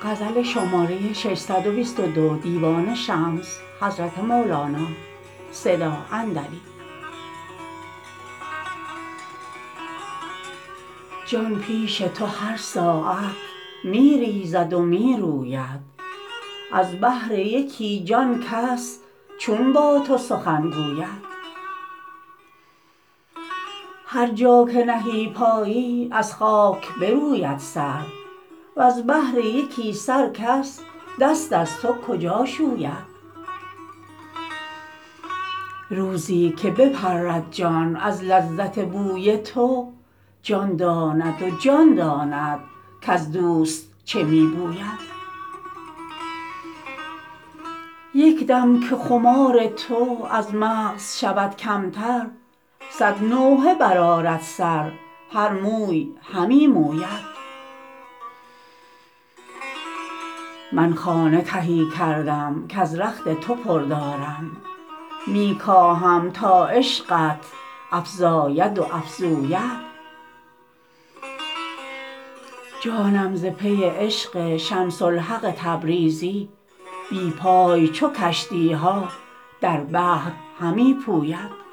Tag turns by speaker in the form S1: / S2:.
S1: غزل شماره 622 دیوان شمس حضرت مولانا صدا اندلی. جان پیش تو هر ساعت می ریزد و می روید، از بهر یکی جان کس چون با تو سخن گوید. هر جا که نهی پایی از خاک بروید سر، وز بهر یکی سر کس دست از تو کجا شوید. روزی که بپرد جان از لذت بوی تو، جان داند و جان داند کز دوست چه می بوید. یک دم که خمار تو از مغز شود کمتر، صد نوحه برآرد سر هر موی همی موید. من خانه تهی کردم کز رخت تو پر دارم، می کاهم تا عشقت افزاید و افزوید. جانم ز پی عشق شمس الحق تبریزی، بی پای چو کشتی ها در بحر همی پوید.